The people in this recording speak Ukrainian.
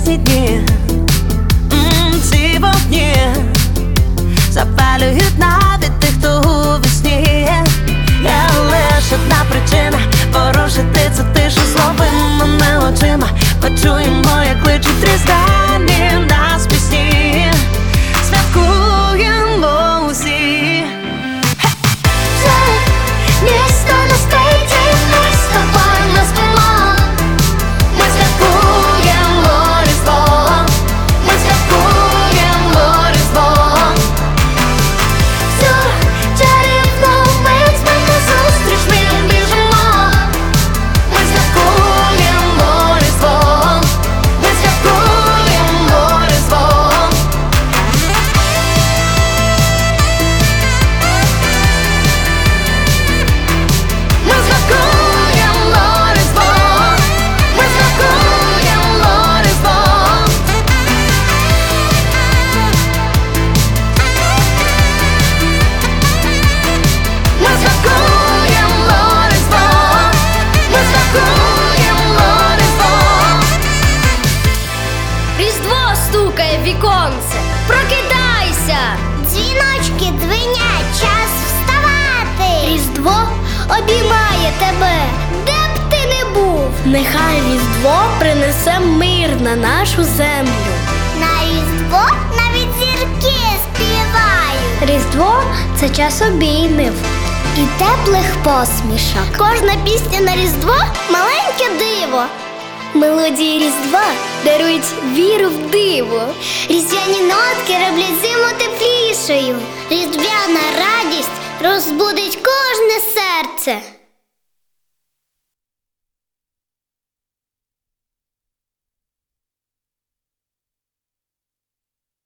літні дні, ці вогні запалюють навіть тих, хто у весні. Є лише одна причина порушити цю тишу. Злови мене очима, почуємо, як кличуть різдвяні нас пісні. Святкуємо усі. Місто на спить, і ми з тобою не спимо. Ми святкуємо Різдво, ми святкуємо Різдво. Всю чарівну мить ми назустріч ми біжимо. Ми святкуємо Різдво, ми святкуємо Різдво. Ми святкуємо Різдво, ми святкуємо Різдво. Ми святкуємо Різдво, ми святкуємо Різдво. Різдво стукає в віконце, прокидайся! Дзвіночки дзвенять, час вставати. Різдво обіймає тебе, де б ти не був. Нехай Різдво принесе мир на нашу землю. На Різдво навіть зірки співають. Різдво – це час обіймів І теплих посмішок. Кожна пісня на Різдво – маленьке диво. Мелодії Різдва дарують віру в диво. Різдвяні нотки роблять зиму теплішою. Різдвяна радість розбудить кожне серце.